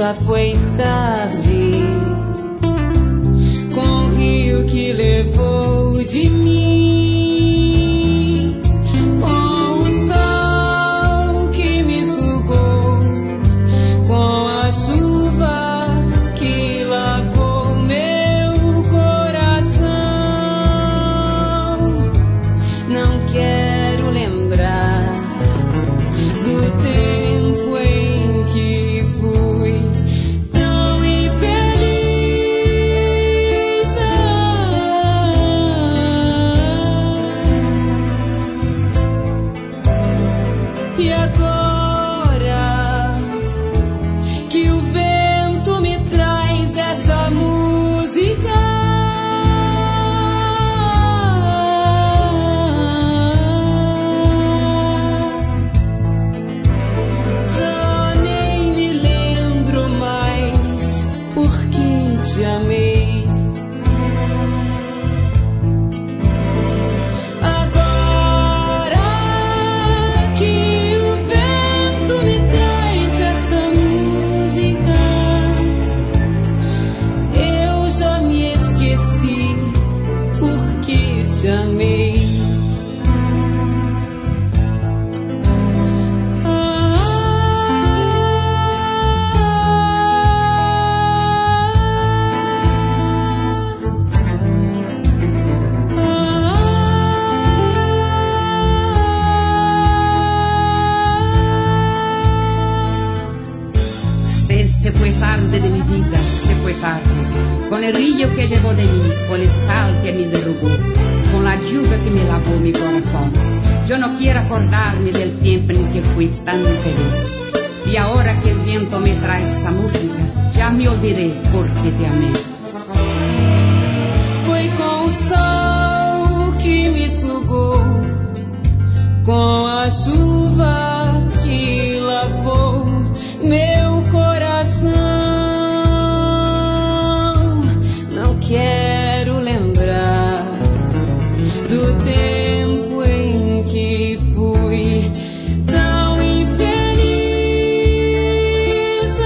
já foi tarde, com o rio que levou de mim, com o sol que me sugou, com a chuva que lavou meu coração. Não quero lembrar do tempo em que fui tão infeliz. E agora que o vento me traz essa música, já nem me lembro mais por que te amei. Agora que o vento me traz essa música, eu já me esqueci por que te amei. Usted se fue tarde de mi vida, se fue tarde, con el río que llevó de mí, con el sal que me derrubó, con la lluvia que me lavó mi corazón. Yo no quiero acordarme del tiempo en que fui tan feliz, y ahora que el viento me trae esa música, ya me olvidé porque te amé. Foi com o sol que me sugou, com a chuva que lavou meu coração. Não quero lembrar do tempo em que fui tão infeliz.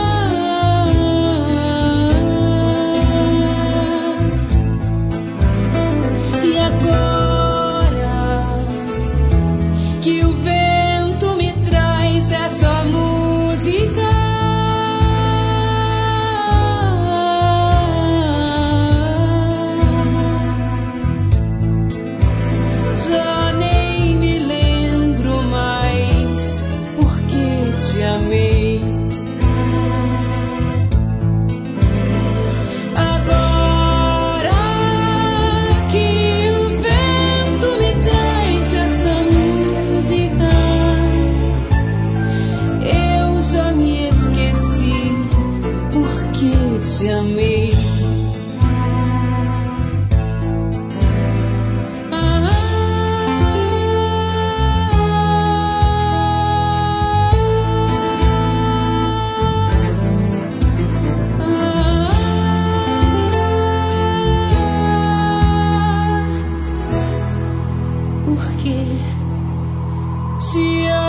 E agora que o vento me traz essa música, já nem me lembro mais por que te amei. Agora que o vento me traz essa música, eu já me esqueci por que te amei. Porque te